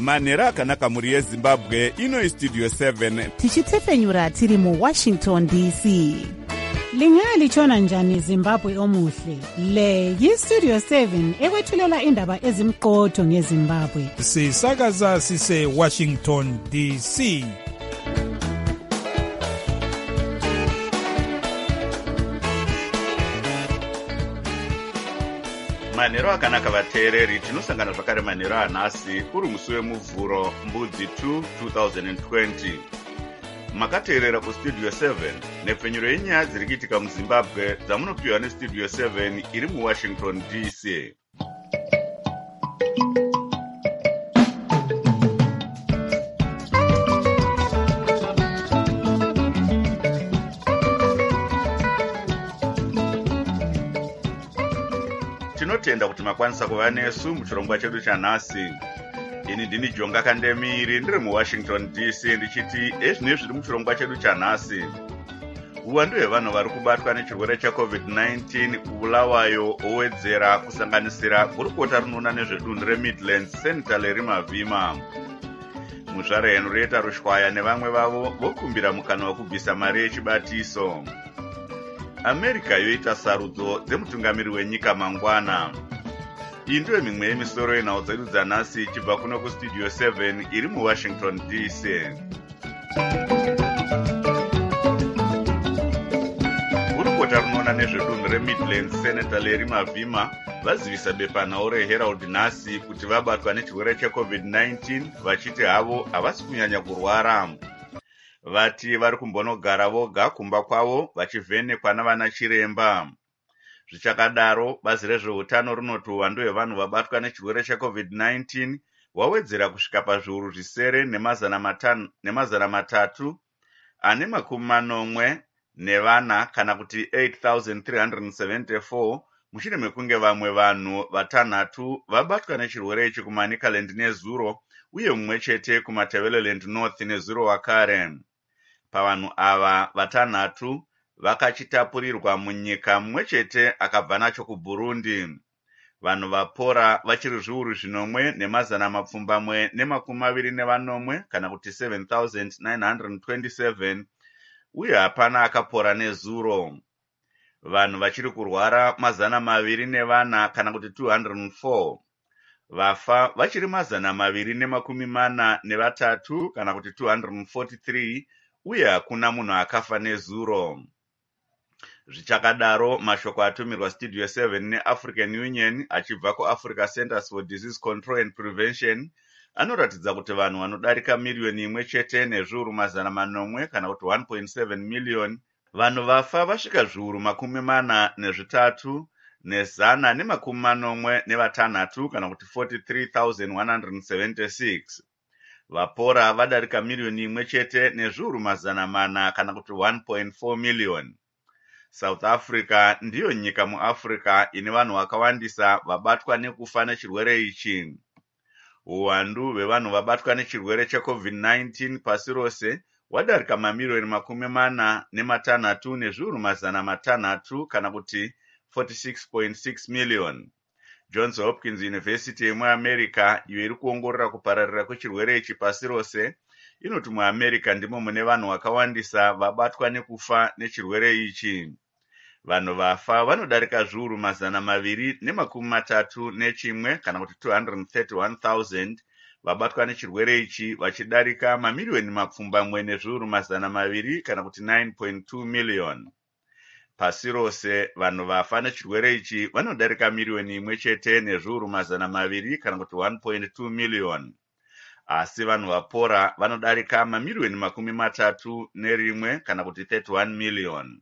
manhero akanaka mhuri yezimbabwe. Ino istudio 7 tichitefenyura tiri muWashington DC. Lingalitshona njani Zimbabwe omuhle? Le yistudio 7 ekwethulela indaba ezimqotho ngeZimbabwe. Sisakaza sise Washington DC. manhero akanaka vateereri, tinosangana zvakare manhero anhasi uri musi wemuvhuro mbudzi 2 2020. Makateerera kustudio 7 nepfenyuro yenyaya dziri kuitika muZimbabwe dzamunopiwa nestudio 7 iri muWashington DC. Tinotenda kuti makwanisa kuva nesu muchirongwa chedu chanhasi. Ini ndini Jonga Kandemiri ndiri muWashington DC ndichiti ezvine zviri muchirongwa chedu chanhasi. Uwandu hwevanhu vari kubatwa nechirwere cheCovid-19 kubulawayo owedzera kusanganisira gurukota rinoona nezvedunhu reMidlands Senator Larry Mavhima. Muzvara Henrietta Rushwaya nevamwe vavo vokumbira mukana wekubvisa mari yechibatiso. America yoita sarudzo dzemutungamiri wenyika mangwana. Iyi ndiyo mimwe yemisoro yenhau dzedu dzanhasi ichibva kuno kustudio 7 iri muWashington DC. Gurukota rinoona nezvedunhu reMidlands Senator Larry Mavhima vazivisa bepanhau reHerald nhasi kuti vabatwa nechirwere cheCovid-19 vachiti havo havasi kunyanya kurwara. Vati vari kumbonogara voga kumba kwavo vachivhenekwa navana chiremba. Zvichakadaro, bazi rezveutano rinoti uwandu hwevanhu vabatwa nechirwere cheCovid-19 wawedzera kusvika pazviuru zvisere nemazana matatu ane makumi manomwe nevana kana kuti 8,374 mushure mekunge vamwe vanhu vatanhatu vabatwa nechirwere ichi kuManicaland neZuro uye mumwe chete kuMatabeleland North neZuro wakare. Pavanhu ava vatanhatu vakachitapurirwa munyika mumwe chete akabva nacho kuBurundi. Vanhu vapora vachiri zviuru zvinomwe nemazana mapfumbamwe nemakumi maviri nevanomwe kana kuti 7,927 uye hapana akapora neZuro. Vanhu vachiri kurwara mazana maviri nevana kana kuti 204. Vafa vachiri mazana maviri nemakumi mana nevatatu kana kuti 243 uye hakuna munhu akafa neZuro. Zvichakadaro, mashoko atumirwa studio 7 neAfrican Union achibva kuAfrica Centers for Disease Control and Prevention anoratidza kuti vanhu vanodarika miriyoni imwe chete nezviuru mazana manomwe kana kuti 1.7 million. Vanhu vafa vasvika zviuru makumi mana nezvitatu nezana nemakumi manomwe nevatanhatu kana kuti 43,176. Vapora vadarika miriyoni imwe chete nezviuru mazana mana kana kuti 1.4 million. South Africa ndiyo nyika muAfrica ine vanhu vakawandisa vabatwa nekufa nechirwere ichi. Uwandu hwevanhu vabatwa nechirwere cheCovid-19 pasi rose wadarika mamiriyoni makumi mana nematanhatu nezviuru mazana matanhatu kana kuti 46.6 million. Johns Hopkins University yemuAmerica iyo iri kuongorora kupararira kwechirwere ichi pasi rose inoti muAmerica ndimo mune vanhu vakawandisa vabatwa nekufa nechirwere ichi. Vanhu vafa vanodarika zviuru mazana maviri nemakumi matatu nechimwe kana kuti 231,000 vabatwa nechirwere ichi vachidarika mamiriyoni mapfumbamwe nezviuru mazana maviri kana kuti 9.2 million. Pasi rose vanhu vafa nechirwere ichi vanodarika miriyoni imwe chete nezviuru mazana maviri kana kuti 1.2 million. Asi vanhu vapora vanodarika mamiriyoni makumi matatu nerimwe kana kuti 31 million.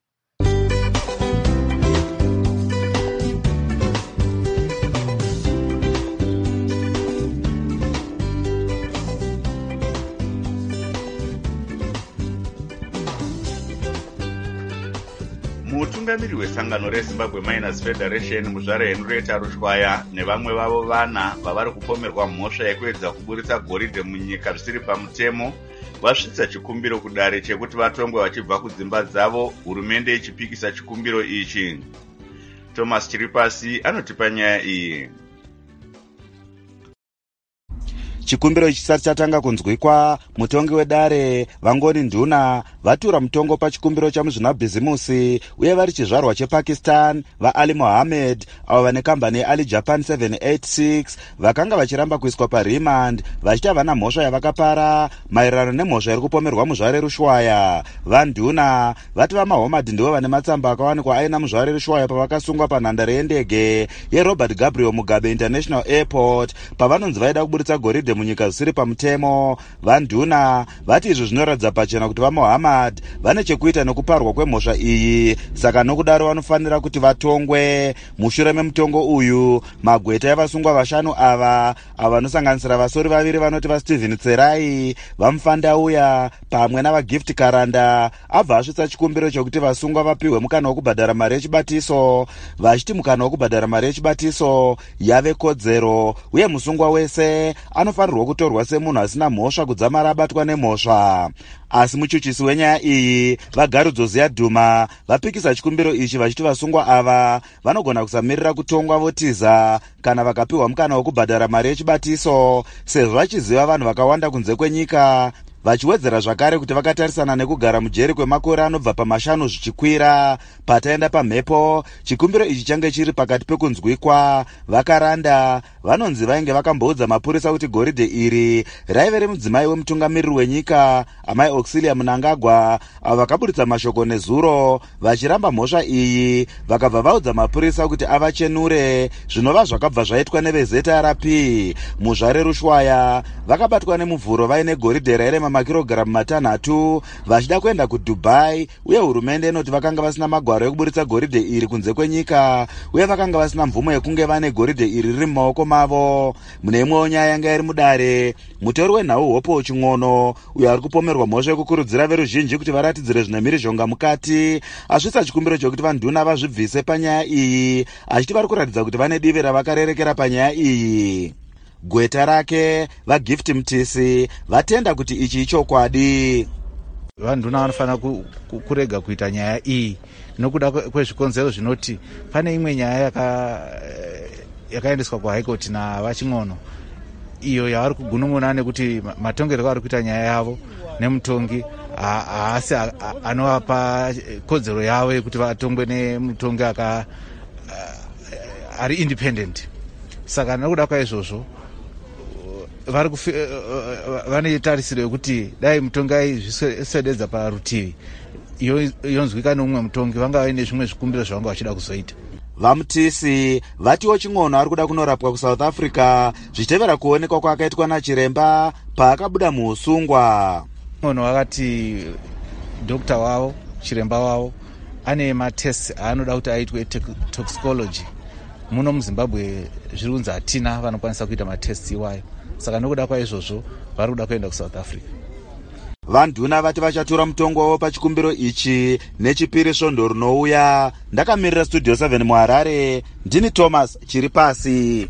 Mutungamiri wesangano reZimbabwe Miners Federation muzvara Henrietta Rushwaya nevamwe vavo vana vavari kupomerwa mhosva yekuedza kuburitsa goridhe munyika zvisiri pamutemo vasvitsa chikumbiro kudare chekuti vatongwe vachibva kudzimba dzavo, hurumende ichipikisa chikumbiro ichi. Thomas Chiripasi anotipa nyaya iyi. chikumbiro chisati chatanga kunzwikwa, mutongi wedare Vangoni Nduna vatura mutongo pachikumbiro chamuzvinabhizimusi uye vari chizvarwa chepakistan vaAli Mohammed avo vane kambani yeAli Japan 786 vakanga vachiramba kuiswa paremand vachiti havana mhosva yavakapara maererano nemhosva iri kupomerwa muzvare rushwaya. VaNduna vati vaMohammed ndivo vane matsamba akawanikwa aina muzvare rushwaya pavakasungwa panhandare yendege yeRobert Gabriel Mugabe International Airport pavanonzi vaida kuburitsa goridhe munyika zvisiri pamutemo. VaNduna vati izvi zvinoratidza pachena kuti vaMohammed vane chekuita nekuparwa kwemhosva iyi, saka nokudaro vanofanira kuti vatongwe. Mushure memutongo uyu, magweta evasungwa vashanu ava vanosanganisira vasori vaviri vanoti vaStephen Tserai, vaMufandauya pamwe navaGift Karanda abva asvitsa chikumbiro chokuti vasungwa vapiwe mukana wokubhadhara mari yechibatiso, vachiti mukana wokubhadhara mari yechibatiso yave kodzero uye musungwa wese anofanirwa kutorwa semunhu asina mhosva kudzamara abatwa nemhosva. Asi muchuchisi wenyaya iyi vaGarudzo Ziyadhuma vapikisa chikumbiro ichi vachiti vasungwa ava vanogona kusamirira kutongwa votiza kana vakapiwa mukana wokubhadhara mari yechibatiso, sezvo vachiziva vanhu vakawanda kunze kwenyika, vachiwedzera zvakare kuti vakatarisana nekugara mujeri kwemakore anobva pamashanu zvichikwira. Pataenda pamhepo, chikumbiro ichi change chiri pakati pekunzwikwa. VaKaranda vanonzi vainge vakamboudza mapurisa kuti goridhe iri raive remudzimai wemutungamiriri wenyika Amai Auxilia Mnangagwa, avo vakaburitsa mashoko nezuro vachiramba mhosva iyi, vakabva vaudza mapurisa kuti avachenure, zvinova zvakabva zvaitwa neveZRP. Muzvare rushwaya vakabatwa nemuvhuro vaine goridhe rairema makirogiramu matanhatu vachida kuenda kuDubai, uye hurumende inoti vakanga vasina magwaro ekuburitsa goridhe iri kunze kwenyika uye vakanga vasina mvumo yekunge vane goridhe iri riri mumaoko mavo. Mune imwewo nyaya yanga iri mudare, mutori wenhau Hopo Ching'ono uyo ari kupomerwa mhosva yekukurudzira veruzhinji kuti varatidzire zvine mhirizhonga mukati asvitsa chikumbiro chokuti vaNduna vazvibvise panyaya iyi, achiti vari kuratidza kuti vane divi ravakarerekera panyaya iyi. Gweta rake vaGift Mtisi vatenda kuti ichi ichokwadi. VaNduna vanofanira kurega kuita nyaya iyi nokuda kwezvikonzero zvinoti pane imwe nyaya yakaendeswa kuHigh Court navaChing'ono iyo yavari kugunun'una nekuti matongerwo ari kuita nyaya yavo nemutongi haasi anovapa kodzero yavo yekuti vatongwe nemutongi ari independent. Saka nokuda kwaizvozvo vane tarisiro yekuti dai mutongi aizviswededza parutivi yonzwika neumwe mutongi vanga vaine zvimwe zvikumbiro zvavanga vachida kuzoita. VaMutisi vatiwo Ching'ono ari kuda kunorapwa kuSouth Africa zvichitevera kuonekwa kwakaitwa nachiremba paakabuda muusungwa. Ching'ono vakati dokta wavo, chiremba wavo, ane matests aanoda kuti aitwe toxicology. Muno muZimbabwe zviri kunzi hatina vanokwanisa kuita matests iwayo, saka nokuda kwaizvozvo vari kuda kuenda kuSouth Africa. VaNduna vati vachatura mutongo wavo pachikumbiro ichi nechipiri svondo rinouya. Ndakamirira Studio 7 muHarare, ndini Thomas Chiripasi.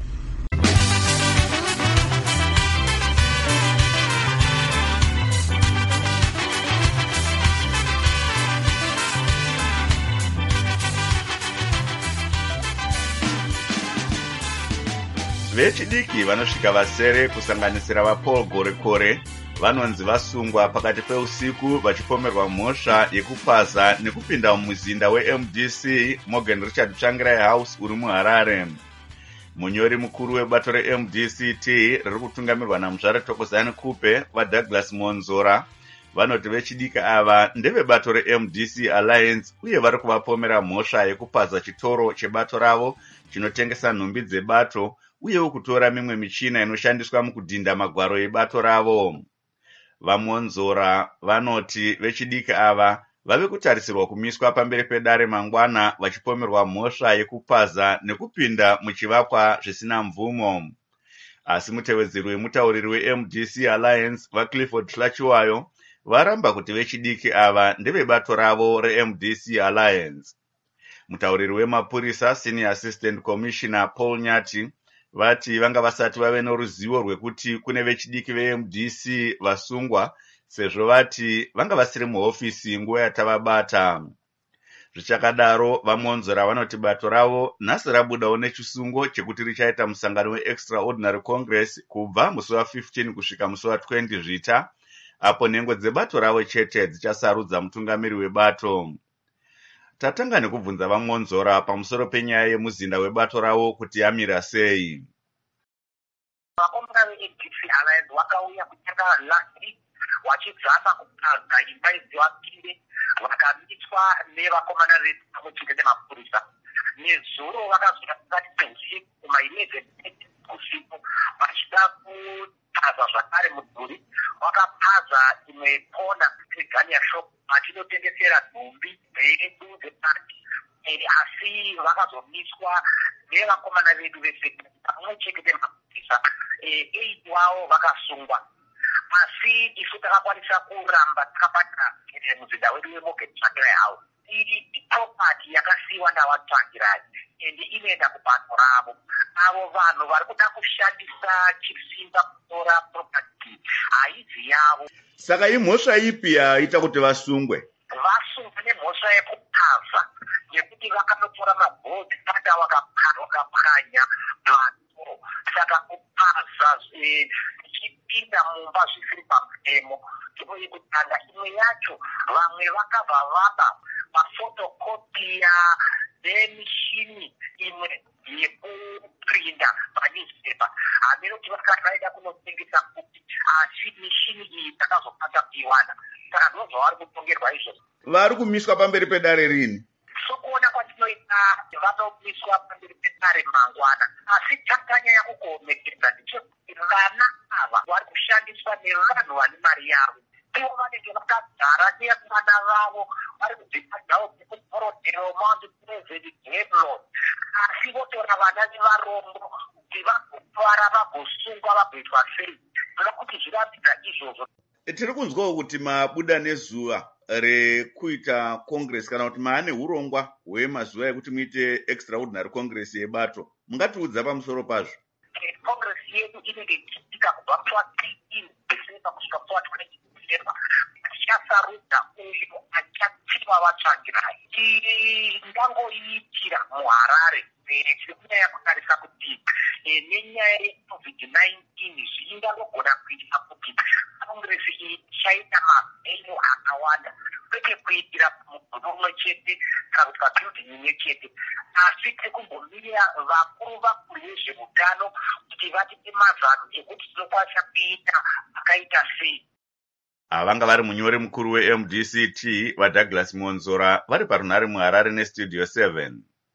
Vechidiki vanosvika vasere kusanganisira vaPaul Gorekore vanonzi vasungwa pakati peusiku vachipomerwa mhosva yekupaza nekupinda mumuzinda weMDC Morgan Richard Tsvangirai House uri muHarare. Munyori mukuru webato reMDCT riri kutungamirwa namudzvare Thokozani Kupe vaDouglas Monzora vanoti vechidiki ava ndevebato reMDC Alliance uye vari kuvapomera mhosva yekupaza chitoro chebato ravo chinotengesa nhumbi dzebato uyewo kutora mimwe michina inoshandiswa mukudhinda magwaro ebato ravo. VaMonzora vanoti vechidiki ava vave kutarisirwa kumiswa pamberi pedare mangwana vachipomerwa mhosva yekupaza nekupinda muchivakwa zvisina mvumo. Asi mutevedzeri wemutauriri weMDC Alliance vaClifford Tlachiwayo varamba kuti vechidiki ava ndevebato ravo reMDC Alliance. Mutauriri wemapurisa Senior Assistant Commissioner Paul Nyati vati vanga vasati vave noruzivo rwekuti kune vechidiki veMDC vasungwa, sezvo vati vanga vasiri muhofisi nguva yatavabata. Zvichakadaro vamonzora vanoti bato ravo nhasi rabudawo nechisungo chekuti richaita musangano weExtraordinary Congress kubva musi wa15 kusvika musi wa20 Zvita, apo nhengo dzebato ravo chete dzichasarudza mutungamiri webato. Tatanga nekubvunza vamonzora pamusoro penyaya yemuzinda webato ravo kuti yamira sei. Vakomana veADC Alliance vakauya kutanga last week vachidzama kupaza imba idzivapinde vakamitswa nevakomana vedu pamwechete nemapurisa. Nezuro vakazvika pakati peusiku kuma11 usiku vachida kupaza zvakare mudhuri. Vakapaza imwe kona yeGanya shop vachinotengesera nhumbi dzedu dzepati, asi vakazomiswa nevakomana vedu vese pamwechete nemapurisa. 8 wavo vakasungwa. Asi isu takakwanisa kuramba takabata muzinda wedu weMorgan Tsvangirai House. Iyi property yakasiiwa navatsvangirai ende inoenda kubato ravo. Avo vanhu vari kuda kushandisa chisimba kutora property haidzi yavo. Saka imhosva ipi yaita kuti vasungwe? Vasungwa nemhosva yekupaza nekuti vakanotora mabhodhi pada vakapwanya vanhu. Saka kupaza ichipinda mumba zvisiri pamutemo. Ndipo yekutanga imwe yacho vamwe vakabva vapa mafotokopiya nemishini imwe yekuprinda panewspaper. Haminoti vakasaida kunotengesa kuti asi mishini iyi takazopata kuiwana. Saka ndozvo vari kutongerwa izvozvo. Vari kumiswa pamberi pedare rini? Sokuona kwatinoita vanomiswa pamberi pedare mangwana. Asi chakanyanya kukomekedza ndechekuti vana ava vari kushandiswa nevanhu vane mari yavo. Ivo vanenge vakagara nevana vavo vari kudzipa dzavo dzekuporodhera Mount Pleasant Gamelord. Asi votora vana nevarombo kuti vagotwara vagosungwa vagoitwa sei. Toda kuti zvirambidza izvozvo. Tiri kunzwawo kuti mabuda nezuva rekuita Congress kana kuti maane urongwa hwemazuva ekuti muite Extraordinary Congress yebato. Mungatiudza pamusoro pazvo? Congress yedu inenge ichiitika kubva pa13 December kusvika pa20 December. Tichasarudza uyo achatsiva vatsvangirai. Ndangoiitira muHarare. Tiri kunyanya kutarisa kuti nenyaya yeCovid-19 zvingangogona kuita kuti Congress ichaita mabhenyu akawanda, kwete kuitira muguru umwe chete kana kuti pabhilding imwe chete, asi tekumbomirira vakuru vezveutano kuti vatipe mazano ekuti tinokwanisa kuita akaita sei. Vanga vari munyori mukuru weMDCT vaDouglas Monzora vari parunhare muHarare neStudio 7.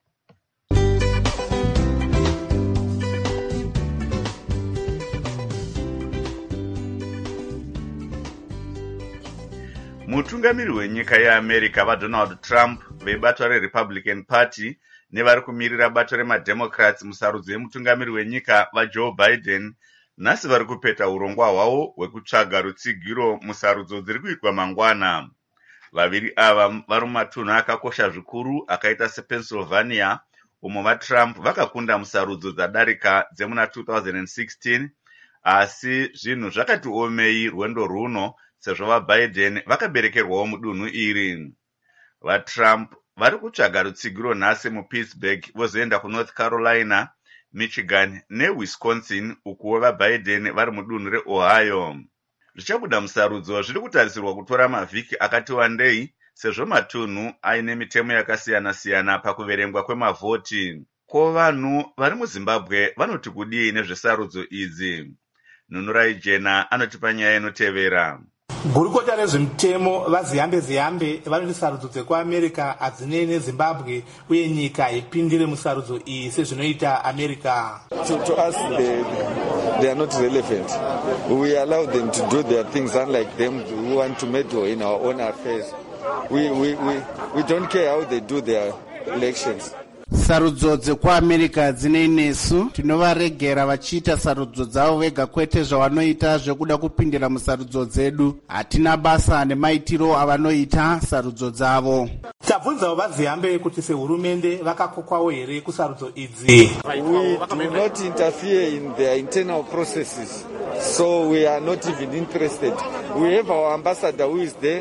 Mutungamiri wenyika yeAmerica vaDonald Trump vebato reRepublican Party nevari kumirira bato remademocrats musarudzo yemutungamiri wenyika vaJoe Biden nhasi vari kupeta urongwa hwavo hwekutsvaga rutsigiro musarudzo dziri kuitwa mangwana. Vaviri ava vari mumatunhu akakosha zvikuru akaita sePennsylvania, umo vaTrump vakakunda musarudzo dzadarika dzemuna 2016, asi zvinhu zvakati omei rwendo runo sezvo vaBiden vakaberekerwawo mudunhu iri. VaTrump vari kutsvaga rutsigiro nhasi muPittsburgh vozoenda kuNorth Carolina, Michigan neWisconsin, ukuwo vaBiden vari mudunhu reOhio. Zvichabuda musarudzo zviri kutarisirwa kutora mavhiki akati wandei sezvo matunhu aine mitemo yakasiyana-siyana pakuverengwa kwemavhoti. Ko vanhu vari muZimbabwe vanoti kudii nezvesarudzo idzi? Nunurai Jena anotipa nyaya inotevera. Gurukota rezvemutemo vaziyambe vanoti sarudzo dzekuAmerica hadzinei neZimbabwe uye nyika ipindire musarudzo iyi sezvinoita America. To us they are not relevant. We allow them to do their things, unlike them who want to meddle in our own affairs. We don't care how they do their elections. Sarudzo dzekuAmerica dzinei nesu, tinovaregera vachiita sarudzo dzavo vega, kwete zvavanoita zvekuda kupindira musarudzo dzedu. Hatina basa nemaitiro avanoita sarudzo dzavo. Tabvunzawo vaziyambe kuti sehurumende vakakokwawo here kusarudzo idzi. We do not interfere in their internal processes, so we are not even interested. We have our ambassador who is there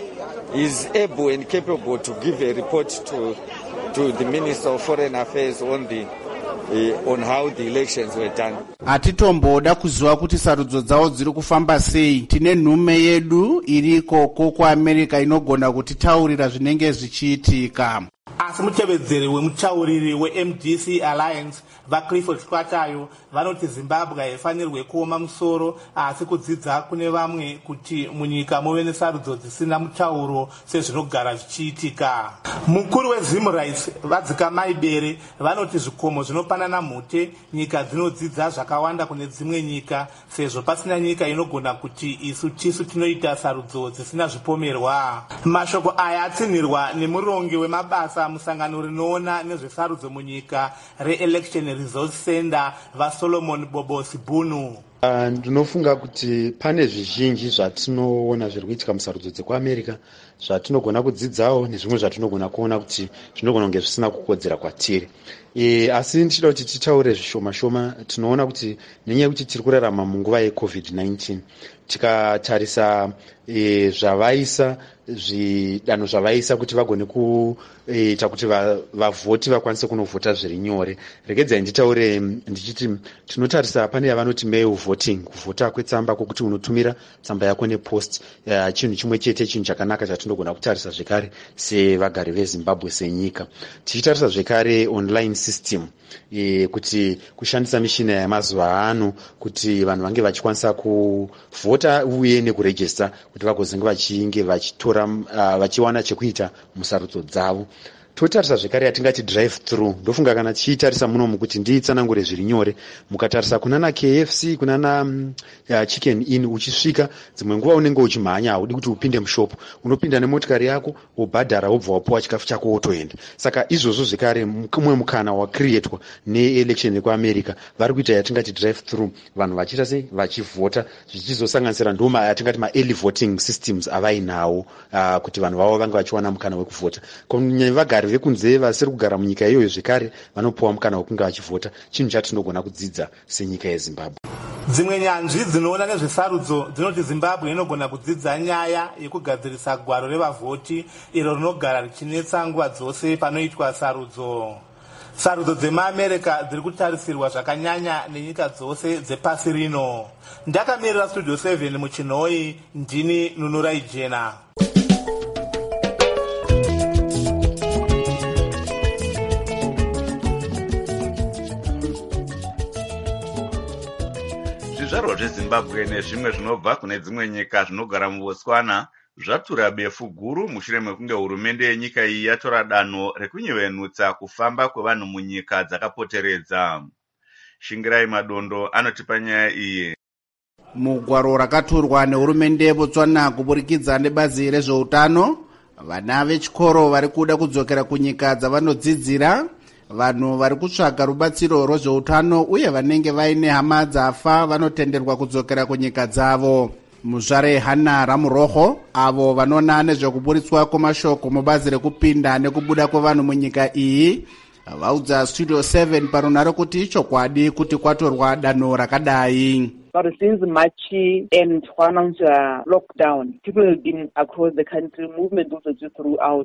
is able and capable to give a report to the Minister of Foreign Affairs on how the elections were done. Atitomboda kuziva kuti sarudzo dzavo dziri kufamba sei. Tine nhume yedu iriko ku America inogona kutitaurira zvinenge zvichiitika. Asi mutevedzeri wemutauriri weMDC Alliance vaClifford Chikatayo vanoti Zimbabwe haifanirwe kuoma musoro asi kudzidza kune vamwe kuti munyika muve nesarudzo dzisina mutauro sezvinogara zvichiitika. Mukuru weZimrights Vadzikamai Bere vanoti zvikomo zvinopanana mhute nyika dzinodzidza zvakawanda kune dzimwe nyika sezvo pasina nyika inogona kuti isu tisu tinoita sarudzo dzisina zvipomerwa. Mashoko aya atsinhirwa nemurongi wemabasa musangano rinoona nezvesarudzo munyika re-Election Results Center vaSolomon Bobosi Bunu. Ndinofunga kuti pane zvizhinji zvatinoona zviri kuitika musarudzo dzekuAmerica zvatinogona kudzidzawo nezvimwe zvatinogona kuona kuti zvinogona kunge zvisina kukodzera kwatiri. Asi ndichida kuti titaure zvishoma shoma. Tinoona kuti nenyaya yekuti tiri kurarama munguva yeCovid-19 tikatarisa zvavaisa zvidanho zvavaisa kuti vagone kuita kuti vavhoti vakwanise kunovhota zviri nyore. Regedzai nditaure ndichiti tinotarisa pane yavanoti mail voting, kuvhota kwetsamba kwokuti unotumira tsamba yako nepost. Chinhu chimwe chete, chinhu chakanaka chatinogona kutarisa zvekare sevagari veZimbabwe senyika. Tichitarisa zvekare online system kuti kushandisa mishina yemazuva ano kuti vanhu vange vachikwanisa kuvhota uye nekurejista kuti vagozenge vachinge vachiwana chekuita musarudzo dzavo. Totarisa zvekare yatingati drive through. Ndofunga kana tichitarisa munomu kuti nditsanangure zviri nyore, mukatarisa kunana KFC kunana Chicken Inn uchisvika dzimwe nguva unenge uchimhanya haudi kuti upinde mushopu, unopinda nemotikari yako wobhadhara wobva wapuwa chikafu chako wotoenda. Saka izvozvo zvekare mumwe mukana wacreatwa neelection yekuAmerica vari kuita yatingati drive through, vanhu vachiita sei vachivhota zvichizosanganisira ndoma yatingati ma-early voting systems avainawo kuti vanhu vavo vange vachiwana mukana wekuvhota. Kunyanya vagari vekunze vasiri kugara munyika iyoyo zvekare vanopuwa mukana wekunge vachivhota, chinhu chatinogona kudzidza senyika yeZimbabwe. Dzimwe nyanzvi dzinoona nezvesarudzo dzinoti Zimbabwe inogona kudzidza nyaya yekugadzirisa gwaro revavhoti iro rinogara richinetsa nguva dzose panoitwa sarudzo. Sarudzo dzemaAmerica dziri kutarisirwa zvakanyanya nenyika dzose dzepasi rino. Ndakamirira Studio 7 muChinoi, ndini Nunurai Jena. Zvizvarwa zveZimbabwe nezvimwe zvinobva kune dzimwe nyika zvinogara muBotswana zvatura befu guru mushure mekunge hurumende yenyika iyi yatora danho rekunyevenutsa kufamba kwevanhu munyika dzakapoteredza. Shingirai Madondo anotipa nyaya iyi. Mugwaro rakatorwa nehurumende yeBotswana kuburikidza nebazi rezveutano, vana vechikoro vari kuda kudzokera kunyika dzavanodzidzira, vanhu vari kutsvaga rubatsiro rwezveutano uye vanenge vaine hama dzafa vanotenderwa kudzokera kunyika dzavo. Muzvare Hana Ramuroho avo vanoona nezvekuburitswa kwemashoko mubazi rekupinda nekubuda kwevanhu munyika iyi vaudza Studio 7 parunhare kuti chokwadi kuti kwatorwa danho rakadai. But since March and announced lockdown, people have been across the country, movement also just throughout.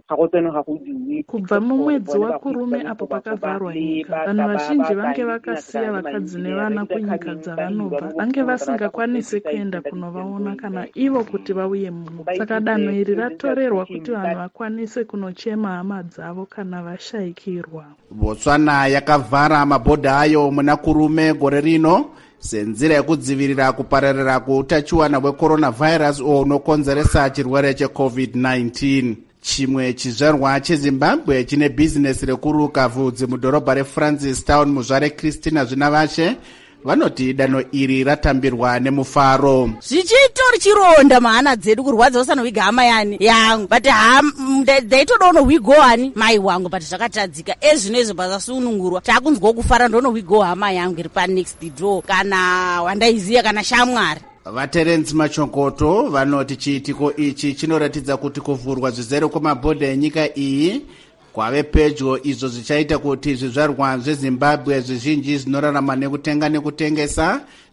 Kubva mumwedzi waKurume apo pakavharwa nyika, vanhu vazhinji vange vakasiya vakadzi nevana kunyika dzavanobva, vange vasingakwanisi kuenda kunovaona kana ivo kuti vauye muno. Saka danho iri ratorerwa kuti vanhu vakwanise kunochema hama dzavo kana vashaikirwa. Botswana yakavhara mabhodha ayo muna Kurume gore rino senzira yekudzivirira kupararira kweutachiwana hwecoronavirus unokonzeresa chirwere cheCovid-19. Chimwe chizvarwa cheZimbabwe chine bhizinesi rekuruka vhudzi mudhorobha reFrancistown muzvare Christina Zvinavashe vanoti danho iri ratambirwa nemufaro. Zvichitori chironda mahana dzedu kurwadza usanowiga hama yangu but daitoda unowigo hani mai wangu but zvakatadzika ezvinoizvo pazasunungurwa takunzwa kufara ndonowigo hama yangu iri panext door kana wandaiziya kana shamwari. VaTerence Machongoto vanoti chiitiko ichi chinoratidza kuti kuvhurwa zvizere kwemabhodha enyika iyi kwave pedyo izvo zvichaita kuti zvizvarwa zveZimbabwe zvizhinji zvinorarama nekutenga nekutengesa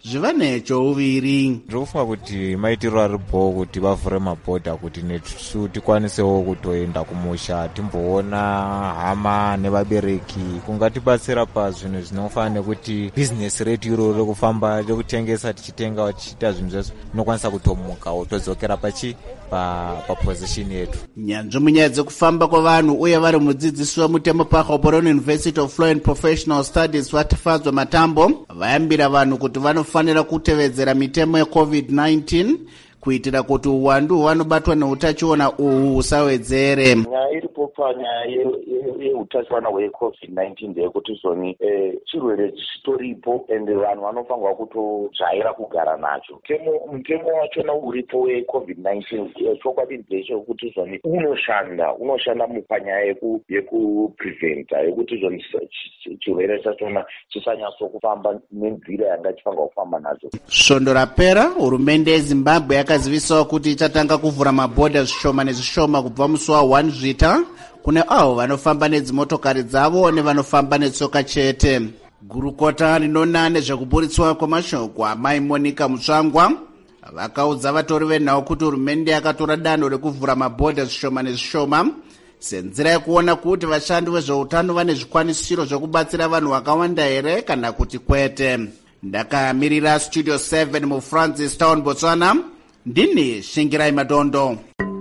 zviva nechouviri. Ndinofunga kuti maitiro aripo kuti vavhure mabhodha kuti nesu tikwanisewo kutoenda kumusha timboona hama nevabereki kungatibatsira pazvinhu zvinofanira nekuti bhizinesi redu iro rekufamba rekutengesa tichitenga tichiita zvinhu zvese tinokwanisa kutomukawo todzokera paposition yetu. Nyanzvi munyaya dzekufamba kwavanhu uye vari mudzidzisi wemutemo paHoboron University of Law and Professional Studies Vatifadzwa Matambo vayambira vanhu kuti vanofanira kutevedzera mitemo yeCovid-19 kuitira kuti uwandu hwavanobatwa neutachiona uhu husawedzere. Nyaya iripo panyaya yeutachiona hweCovid-19 ndeyekuti zvoni chirwere chitoripo ende vanhu vanofanirwa kutojaira kugara nacho. Mutemo wachona uripo weCovid-19 chokwadi ndechekuti zvoni unoshanda mupanyaya yekupreventa yekuti zvoni chirwere chachona chisanyatsokufamba nenzira yanga chifanirwa kufamba nacho. Svondo rapera hurumende yeZimbabwe yakazivisawo kuti ichatanga kuvhura mabhodha zvishoma nezvishoma kubva musi wa1 Zvita kune avo vanofamba nedzimotokari dzavo nevanofamba netsoka chete. Gurukota rinona nezvekuburitswa kwemashoko amai Monica Mutsvangwa vakaudza vatori venhau kuti hurumende yakatora danho rekuvhura mabhodha zvishoma nezvishoma senzira yekuona kuti vashandi vezveutano vane zvikwanisiro zvekubatsira vanhu vakawanda here kana kuti kwete. Ndakamirira Studio 7 muFrancis Town, Botswana. Ndini Shingirai Madondo.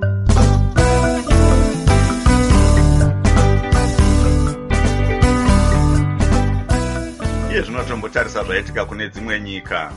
Iye zvinotombotarisa zvaitika kune dzimwe nyika.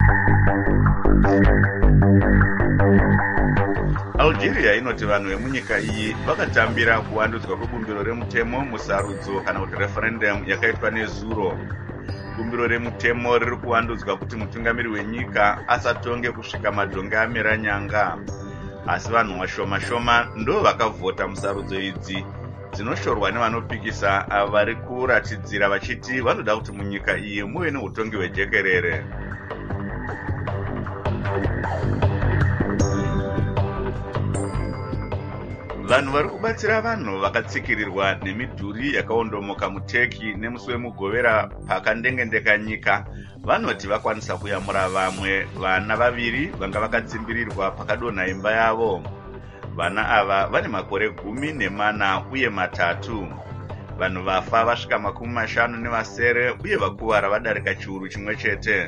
Algeria inoti vanhu vemunyika iyi vakatambira kuwandudzwa kwebumbiro remutemo musarudzo kana kuti referendum yakaitwa nezuro. Bumbiro remutemo riri kuwandudzwa kuti mutungamiri wenyika asatonge kusvika madhonge amera nyanga. Asi vanhu vashoma ndo vakavhota musarudzo idzi dzinoshorwa nevanopikisa vari kuratidzira vachiti vanoda kuti munyika iyi muve neutongi hwejekerere. Vanhu vari kubatsira vanhu vakatsikirirwa nemidhuri yakaondomoka muTurkey nemusi wemugovera pakandengendeka nyika vanoti vakwanisa kuyamura vamwe vana vaviri vanga vakatsimbirirwa pakadonha imba yavo. Vana ava vane makore 14 uye 3. Vanhu vafa vasvika 50 uye vakuvara vadarika chiuru chimwe chete.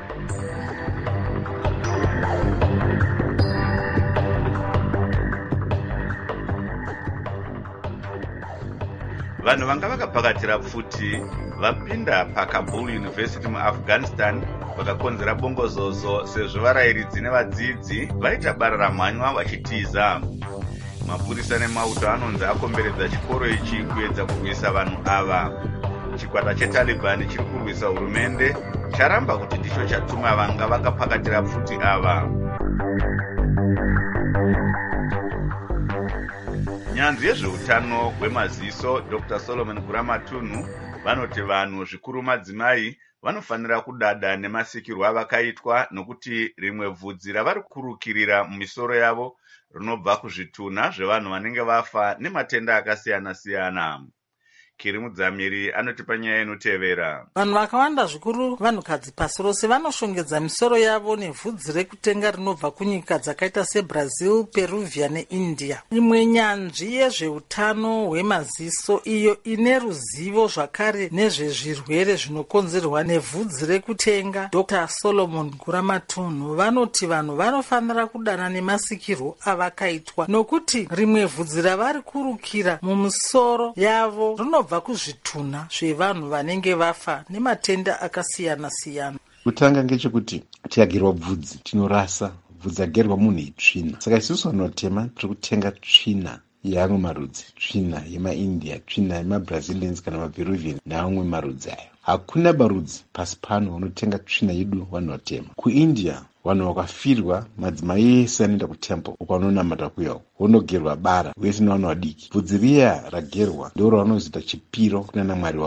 Vanhu vanga vakapakatira pfuti vapinda paKabul University muAfghanistan vakakonzera bongozozo sezvo varayiridzi nevadzidzi vaita bara ramhanywa vachitiza. Mapurisa nemauto anonzi akomberedza chikoro ichi kuedza kurwisa vanhu ava. Chikwata cheTaliban chiri kurwisa hurumende charamba kuti ndicho chatuma vanga vakapakatira pfuti ava. Nyanzvi yezveutano hwemaziso Dr. Solomon Guramatunhu vanoti vanhu zvikuru madzimai vanofanira kudada nemasikirwo avakaitwa nokuti rimwe vhudzi ravari kurukirira mumisoro yavo rinobva kuzvitunha zvevanhu vanenge vafa nematenda akasiyana-siyana. Kiri Mudzamiri anoti panyaya inotevera. Vanhu vakawanda zvikuru vanhukadzi pasi rose vanoshongedza misoro yavo nevhudzi rekutenga rinobva kunyika dzakaita seBrazil, Peruvia neIndia. Imwe nyanzvi yezveutano hwemaziso iyo ine ruzivo zvakare nezvezvirwere zvinokonzerwa nevhudzi rekutenga Dr. Solomon Guramatunhu vanoti vanhu vanofanira kudana nemasikirwo avakaitwa nokuti rimwe vhudzi ravari kurukira mumisoro yavo rinobva kuzvitunha zvevanhu vanenge vafa nematenda akasiyana-siyana. Kutanga ngechekuti tiagerwa bvudzi tinorasa bvudzi agerwa munhu itsvina. Saka isusu vanotema tiri kutenga tsvina yeamwe marudzi, tsvina yemaIndia, tsvina yemabrazilians kana maperuvian neamwe marudzi ayo. Hakuna marudzi pasi pano unotenga tsvina yedu vanotema. KuIndia vanhu vakafirwa madzimai ese anoenda kutemple ukanonamata kuyawo vonogerwa bara vese nevanhu vadiki. Bvudzi riya ragerwa ndiro ravanozoita chipiro kunana mwari wavo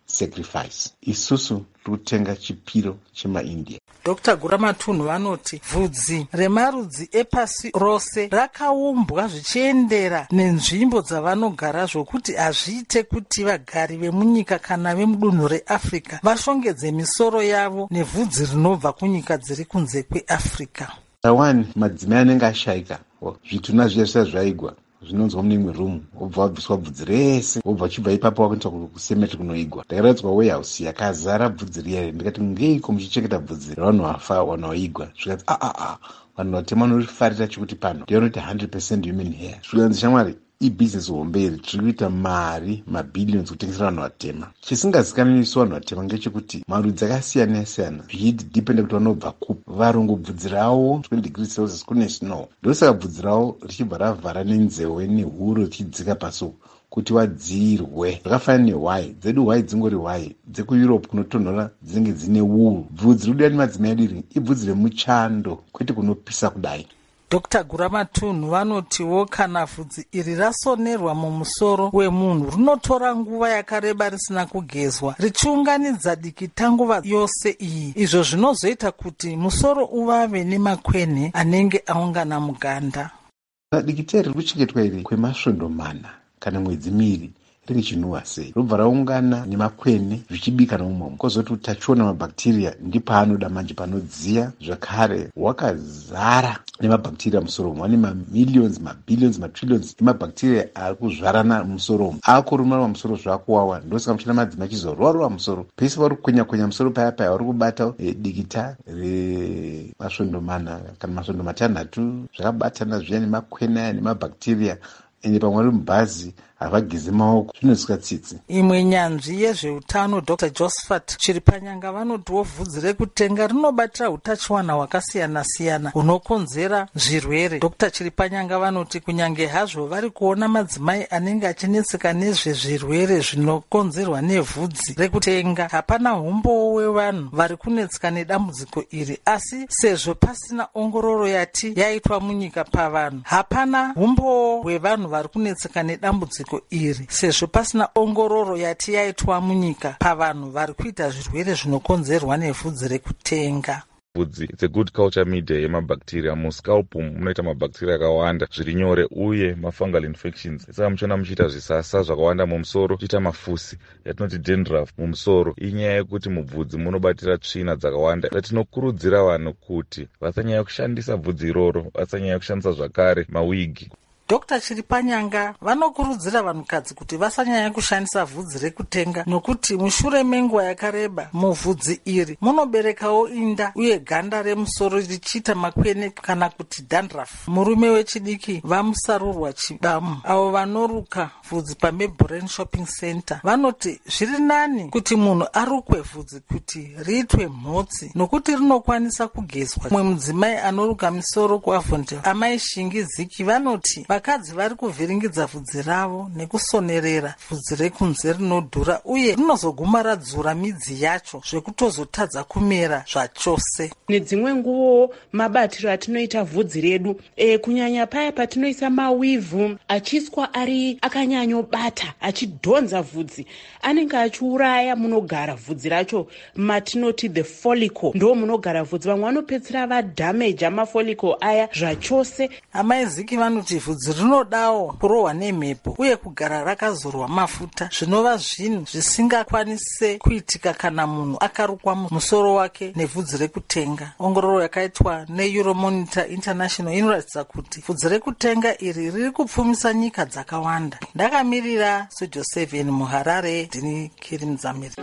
sacrifice. Isusu tiri kutenga chipiro chemaindia. Dr. Guramatunhu vanoti vhudzi remarudzi epasi rose rakaumbwa zvichiendera nenzvimbo dzavanogara zvokuti hazviite kuti vagari vemunyika kana vemudunhu reAfrica vashongedze misoro yavo nevhudzi rinobva kunyika dziri kunze kweAfrica. Tawani madzimai anenge ashayika zvituna zviya zvisati zvaigwa zvinonzwa mune imwe room, wobva wabviswa bvudzi rese, wobva uchibva ipapo wakuita kusemeti kunoigwa. Ndakaradzwa warehouse yakazara bvudzi riya, ndikati ngeiko muchichengeta bvudzi ravanhu vafa wanaoigwa? Zvikati vanhu vatema vanorifarira chekuti pano ndiyonoti 100% human hair. Zvikanzi shamwari ibhizinesi hombe iri tiri kuita mari mabhillions kutengesera vanhu vatema. Chisingazikanwi nesu vanhu vatema ngechekuti marudzi akasiyana siyana zvichidhipenda kuti vanobva kupi. Varungu bvudzi ravo 20 degrees Celsius kune snow, ndosaka bvudzi ravo richibva ravhara nenzeve nehuro richidzika pasi kuti wadzirwe. Zvakafanana nehwai dzedu, hwai dzingori hwai dzekueurope kunotonhora dzinenge dzine wuru. Bvudzi rinoda nemadzimai adiri ibvudzi remuchando, kwete kunopisa kudai. Dr. Guramatunhu vanotiwo kana vhudzi iri rasonerwa mumusoro wemunhu rinotora nguva yakareba risina kugezwa richiunganidza dikita nguva yose iyi. Izvo zvinozoita kuti musoro uvave nemakwene anenge aungana muganda. Dikita iri rikuchengetwa iri kwemasvondo mana kana mwedzi miri ringe chinhuhwa sei, robva raungana nemakwene zvichibika nomumomo, kozoti utachiona mabhakteria ndipaanoda manje panodziya. Zvakare wakazara nemabhakteria musoro umu, ane mamillions mabillions matrillions emabhakteria ari kuzvarana musoro umu, akurumarwa musoro zvakuwawa. Ndosaka muchina madzimai achizorwarwa musoro pese vari kukwenya musoro paya paya vari kubata dikita remasvondo mana kana masvondo matanhatu zvakabatana zviya nemakwene aya nemabhakteria, ende pamwe vari mubhazi havageze maoko, zvinozwika tsitsi. Imwe nyanzvi yezveutano Dr. Josephat Chiripanyanga vanotiwo vhudzi rekutenga rinobatira utachiwana hwakasiyana siyana hunokonzera zvirwere. Dr. Chiripanyanga vanoti kunyange hazvo vari kuona madzimai anenge achinetseka nezvezvirwere zvinokonzerwa nevhudzi rekutenga, hapana umbowo wevanhu vari kunetseka nedambudziko iri, asi sezvo pasina ongororo yati yaitwa munyika pavanhu, hapana umbowo hwevanhu vari kunetseka nedambudziko iri sezvo pasina ongororo yati yaitwa munyika pavanhu vari kuita zvirwere zvinokonzerwa nevhudzi rekutenga. Vhudzi it's a good culture media yemabhakteria. Muscalp munoita mabhakteria akawanda zviri nyore uye mafungal infections. Saka muchiona muchiita zvisasa zvakawanda mumusoro, muchiita mafusi yatinoti dandruff mumusoro. Inyaya yekuti mubvudzi munobatira tsvina dzakawanda. Tinokurudzira vanhu kuti vasanyanya kushandisa bvudzi iroro, vasanyanya kushandisa zvakare mawigi. Dr. Chiripanyanga vanokurudzira vanhukadzi kuti vasanyanya kushandisa vhudzi rekutenga nokuti mushure menguva yakareba muvhudzi iri munoberekawo inda uye ganda remusoro richiita makwene kana kuti dandruff. Murume wechidiki vamusarurwa chibamu avo vanoruka vhudzi paMebren Shopping Center vanoti zviri nani kuti munhu arukwe vhudzi kuti riitwe mhotsi nokuti rinokwanisa kugezwa. Mumwe mudzimai anoruka misoro kuAvondale, Amai Shingi Ziki, vanoti vakadzi vari kuvhiringidza vhudzi ravo nekusonerera vhudzi rekunze rinodhura uye rinozoguma radzura midzi yacho zvekutozotadza kumera zvachose. Nedzimwe nguvo mabatiro atinoita vhudzi redu kunyanya paya patinoisa mawivhu achiswa ari akanyanyobata achidhonza vhudzi anenge achiuraya munogara vhudzi racho, matinoti the follicle ndo munogara vhudzi. Vamwe vanopedzera vadhameja mafolicle aya zvachose. Amai Ziki vanoti vhudzi rinodawo kurohwa nemhepo uye kugara rakazorwa mafuta, zvinova zvinhu zvisingakwanise kuitika kana munhu akarukwa musoro wake nevhudzi rekutenga. Ongororo yakaitwa neEuromonitor International inoratidza kuti vhudzi rekutenga iri riri kupfumisa nyika dzakawanda. Ndakamirira Studio 7 muHarare, ndini Kiri Mdzamiri.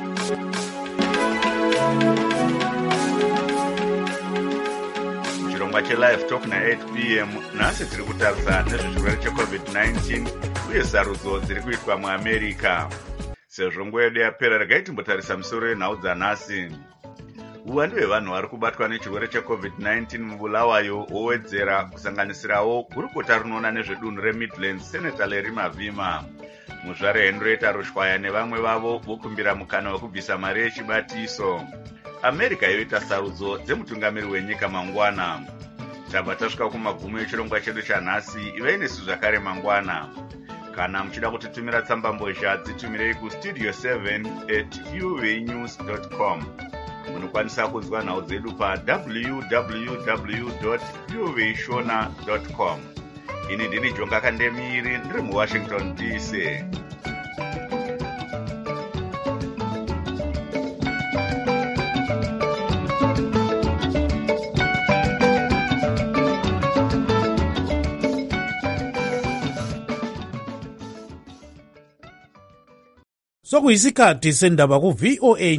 chirongwa chelive talk na8 pm nhasi tiri kutarisa nezvechirwere checovid-19 uye sarudzo dziri kuitwa muamerica. Sezvo nguva yedu yapera, regai timbotarisa misoro yenhau dzanhasi. Uwandu hwevanhu vari kubatwa nechirwere checovid-19 mubulawayo wowedzera, kusanganisirawo gurukota rinoona nezvedunhu reMidlands Senator Larry Mavima. Muzvare Henrietta Rushwaya nevamwe vavo vokumbira mukana wekubvisa mari yechibatiso. America yoita sarudzo dzemutungamiri wenyika mangwana. Tabva tasvika kumagumo echirongwa chedu chanhasi. Ivai nesu zvakare mangwana. kana muchida kutitumira tsambambozha dzitumirei kustudio 7@uvenews.com. Munokwanisa kunzwa nhau dzedu pa www.uveshona.com. Ini ndini Jonga Kandemiri ndiri muWashington DC. sokuyisikhathi sendaba ku VOA